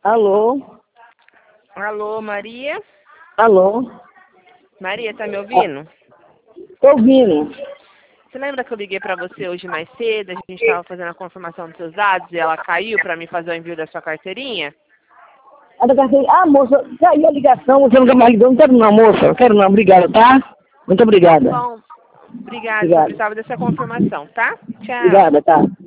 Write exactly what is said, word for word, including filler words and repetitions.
Alô? Alô, Maria? Alô? Maria, tá me ouvindo? Tô ouvindo. Você lembra que eu liguei pra você hoje mais cedo? A gente estava fazendo a confirmação dos seus dados e ela caiu pra mim fazer o envio da sua carteirinha? A da carteira- Ah, moça, caiu a ligação, você nunca mais ligou. Não quero não, moça. Não quero não. Obrigada, tá? Muito Tá obrigada. bom. Obrigada, só Obrigada. precisava dessa confirmação, tá? Tchau. Obrigada, tá?